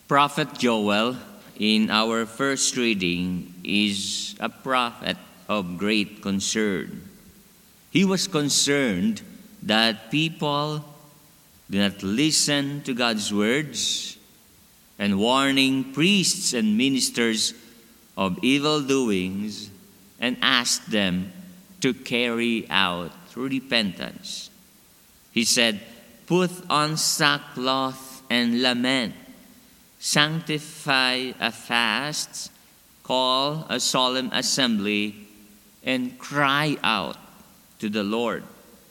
Prophet Joel, in our first reading, is a prophet of great concern. He was concerned that people do not listen to God's words and warning priests and ministers of evil doings and asked them to carry out repentance. He said, "Put on sackcloth and lament. Sanctify a fast, call a solemn assembly, and cry out to the Lord."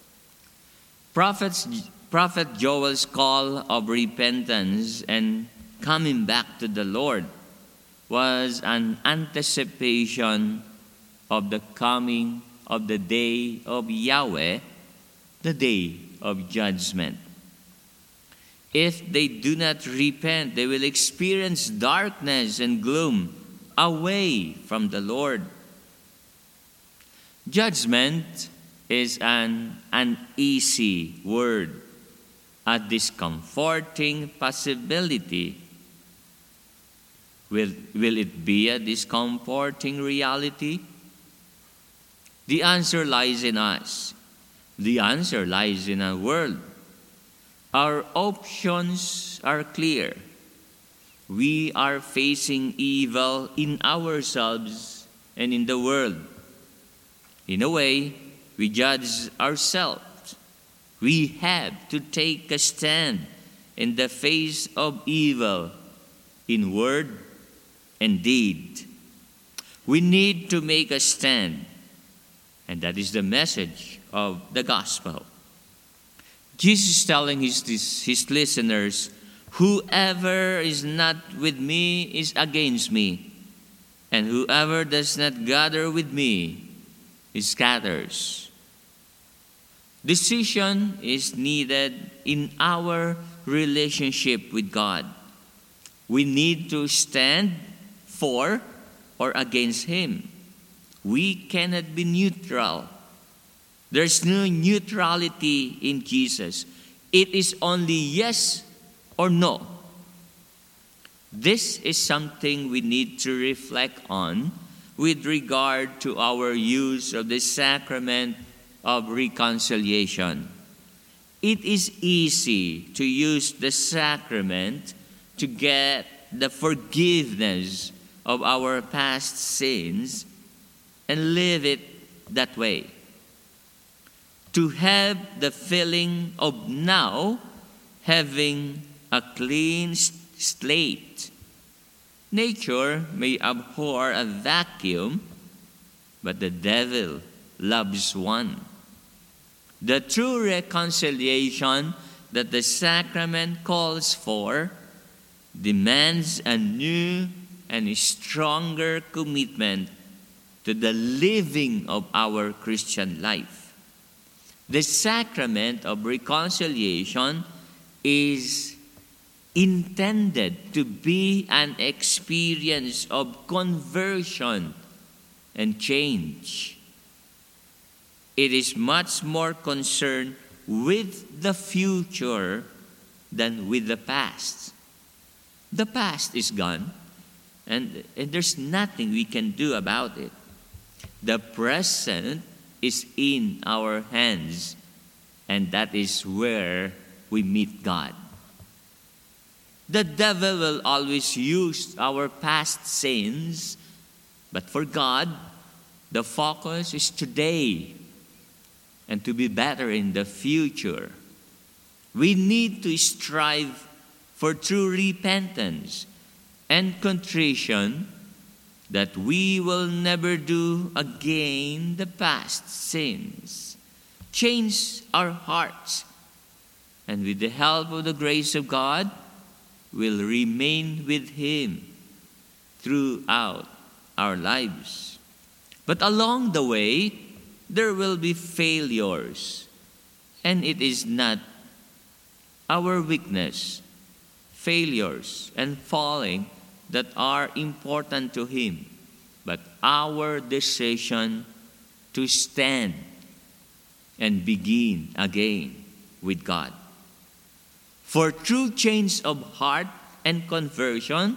Prophet Joel's call of repentance and coming back to the Lord was an anticipation of the coming of the day of Yahweh, the day of judgment. If they do not repent, they will experience darkness and gloom away from the Lord. Judgment is an uneasy word, a discomforting possibility. Will it be a discomforting reality? The answer lies in us. The answer lies in our world. Our options are clear. We are facing evil in ourselves and in the world. In a way, we judge ourselves. We have to take a stand in the face of evil in word and deed. We need to make a stand, and that is the message of the gospel. Jesus is telling his listeners, "Whoever is not with me is against me, and whoever does not gather with me scatters." Decision is needed in our relationship with God. We need to stand for or against Him. We cannot be neutral. There's no neutrality in Jesus. It is only yes or no. This is something we need to reflect on with regard to our use of the sacrament of reconciliation. It is easy to use the sacrament to get the forgiveness of our past sins and live it that way. To have the feeling of now having a clean slate. Nature may abhor a vacuum, but the devil loves one. The true reconciliation that the sacrament calls for demands a new and stronger commitment to the living of our Christian life. The sacrament of reconciliation is intended to be an experience of conversion and change. It is much more concerned with the future than with the past. The past is gone, and there's nothing we can do about it. The present is in our hands, and that is where we meet God. The devil will always use our past sins, but for God, the focus is today and to be better in the future. We need to strive for true repentance and contrition, that we will never do again the past sins. Change our hearts, and with the help of the grace of God, we'll remain with Him throughout our lives. But along the way, there will be failures, and it is not our weakness, failures, and falling that are important to Him, but our decision to stand and begin again with God. For true change of heart and conversion,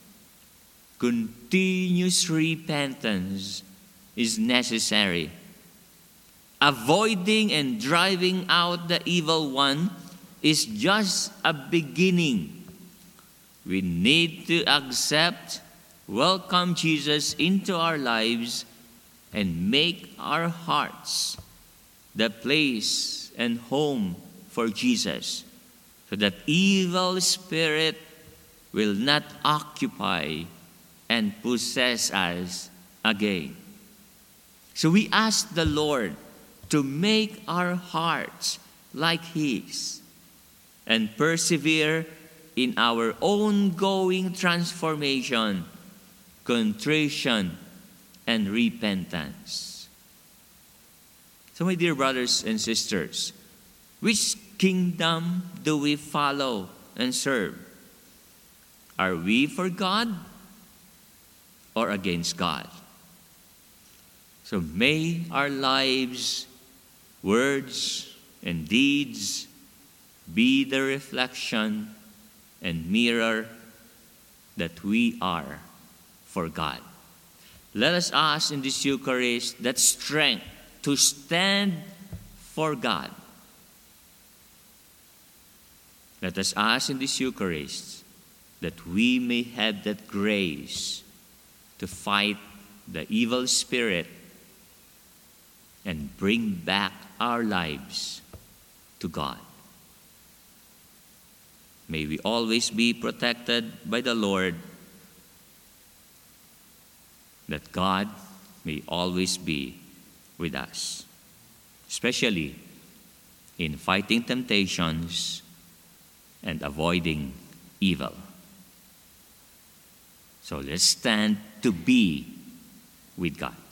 continuous repentance is necessary. Avoiding and driving out the evil one is just a beginning. We need to accept, welcome Jesus into our lives, and make our hearts the place and home for Jesus, so that evil spirit will not occupy and possess us again. So we ask the Lord to make our hearts like His and persevere in our ongoing transformation, contrition, and repentance. So, my dear brothers and sisters, which kingdom do we follow and serve? Are we for God or against God? So may our lives, words, and deeds be the reflection and mirror that we are for God. Let us ask in this Eucharist that strength to stand for God. Let us ask in this Eucharist that we may have that grace to fight the evil spirit and bring back our lives to God. May we always be protected by the Lord, that God may always be with us, especially in fighting temptations and avoiding evil. So let's stand to be with God.